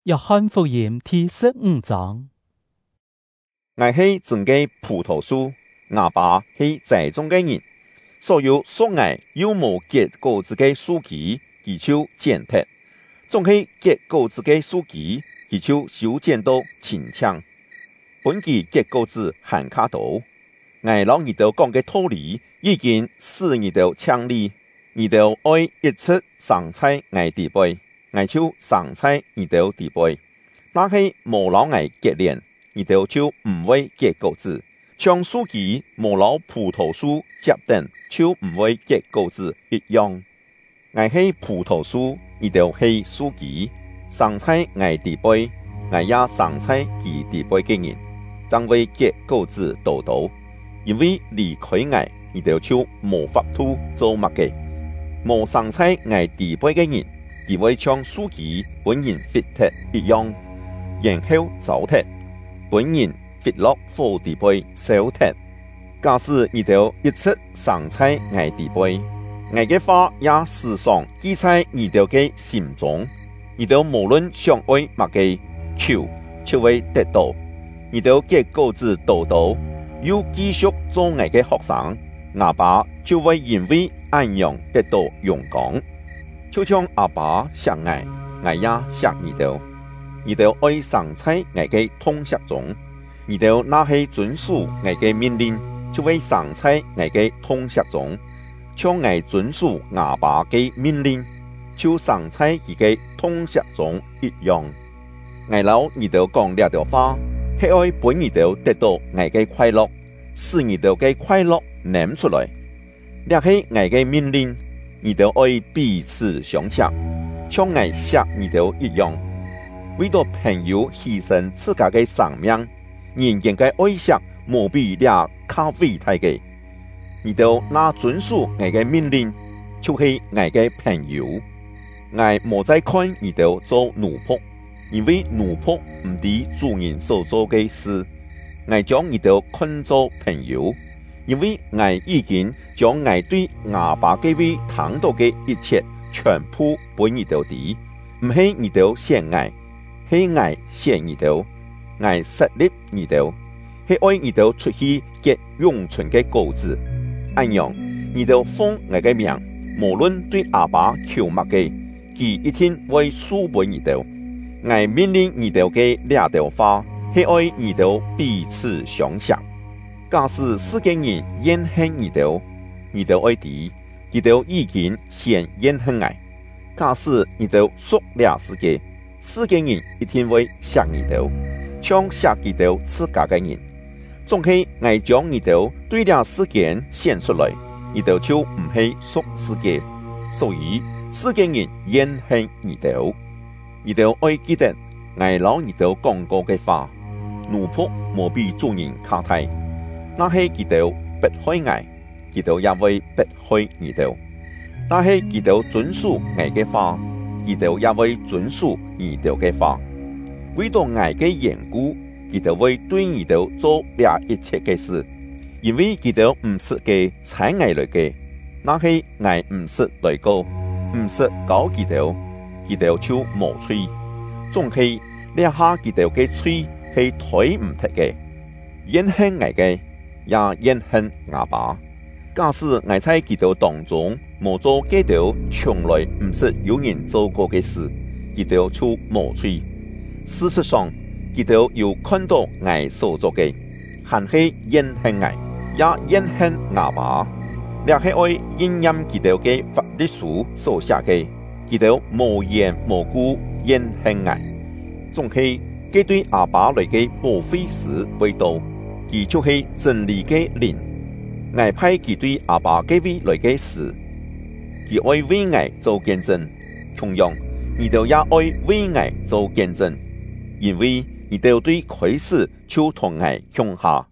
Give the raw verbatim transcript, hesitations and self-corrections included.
約翰福音第十五章。 我是整個葡萄樹，我爸是栽種嘅人。所有屬我有無結果子嘅樹枝，佢就剪脫；總係結果子嘅樹枝，佢就修剪到清強。本期結果子很卡多。我老二度講嘅道理，已經使二度強烈，二度愛一切生在我地背。我就生在二度地背，但是無老我結連，二度就唔會結果子。像樹枝無老葡萄樹接等，就唔會結果子一樣。我是葡萄樹，二度是樹枝，生在我地背，我也生在其地背嘅人，將會結果子多多。因為離開我，二度就無法度做乜嘅。無生在我地背嘅人，佢會像樹枝本人fit脫一樣，然後走脫，本人fit落火地背燒脫。假使二度一直生在我地背，我嘅話也時常記在二度嘅心中。二度無論想愛乜嘅求，就會得到。二度結果子多多，要繼續做我嘅學生，阿爸就會因為安樣得到榮光。就像阿爸錫我，我也錫二度。二度愛生在我嘅痛惜中，二度那係遵守我嘅命令，就會生在我嘅痛惜中。像我遵守阿爸嘅命令，就生在佢嘅痛惜中一樣。我老二度講呢條話，係愛本二度得到我嘅快樂，使二度嘅快樂念出來。呢係我嘅命令。二度愛彼此相惜，像我錫二度一樣，為到朋友犧牲自家嘅生命，人間嘅愛惜無比倆較偉大嘅。二度那遵守我嘅命令，就是我嘅朋友。我無再看二度做奴僕，因為奴僕唔係主人所做嘅事。我將二度看作朋友。因為我已經將我對阿爸嘅位談到嘅一切全部本二度啲，唔係二度選我，係我選二度，我設立二度，係愛二度出去結永存嘅果子。安樣二度奉我嘅名，無論對阿爸求乜嘅，佢一定會賜本二度。我命令二度嘅兩條話，係愛二度彼此相惜。假使世間人厭恨二度，二度愛啲，二度已經先厭恨我。假使二度屬了世界，世間人一定會錫二度，像錫二度自家嘅人。總係我將二度對了世間顯出來，二度就唔係屬世界，所以世間人厭恨二度。二度愛記得我老二度講過嘅話，奴僕無比主人卡大。那係佢哋迫害我，佢哋也會迫害二度。那係佢哋遵守我嘅話，佢哋也會遵守二度嘅話。為到我嘅緣故，佢哋會對二度做了一切嘅事，因為佢哋唔是嘅踩我來嘅，那係我唔是來過，唔是搞佢哋，佢哋就無罪。總係呢下佢哋嘅罪係推唔脱嘅，厭恨我嘅。也厭恨阿爸。假使我在基督當中無做基督從來唔是有人做過嘅事，基督就無罪。事實上，基督有看到我所做嘅，還是厭恨我，也厭恨阿爸。這係愛應驗基督嘅法律書所寫嘅，基督無緣無故厭恨我，總係佢對阿爸來嘅無非是為道。佢就是真理嘅靈，我派佢對阿爸嘅位來嘅事，佢愛為我做見證，同樣你都也愛為我做見證，因為你都對開始就同我向下。